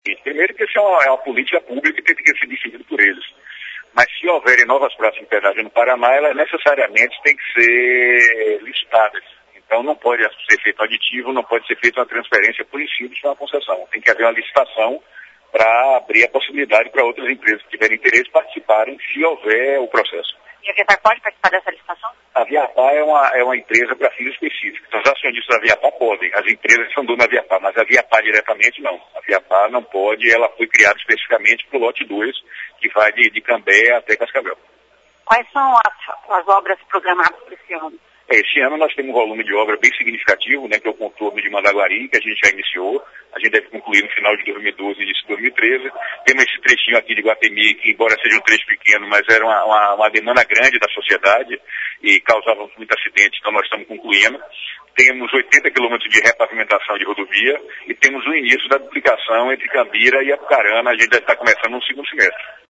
Primeiro que isso é uma política pública que tem que ser decidida por eles. Mas se houverem novas praças de pedágio no Paraná, elas necessariamente têm que ser listadas. Então não pode ser feito aditivo, não pode ser feita uma transferência por simples para uma concessão. Tem que haver uma licitação para abrir a possibilidade para outras empresas que tiverem interesse participarem, se houver o processo. E a Viapar pode participar dessa licitação? A Viapar é uma empresa para fins específicos. Então, os acionistas da Viapar podem. As empresas são donas da Viapar, mas a Viapar diretamente não. A Viapar não pode, ela foi criada especificamente para o lote 2, que vai de Cambé até Cascavel. Quais são as obras programadas para esse ano? Esse ano nós temos um volume de obra bem significativo, né, que é o contorno de Mandaguari, que a gente já iniciou. A gente deve concluir no final de 2012 e início de 2013. Temos esse trechinho aqui de Guatemi, que embora seja um trecho pequeno, mas era uma demanda grande da sociedade e causava muito acidente, então nós estamos concluindo. Temos 80 quilômetros de repavimentação de rodovia e temos o início da duplicação entre Cambira e Apucarana. A gente deve estar começando no segundo semestre.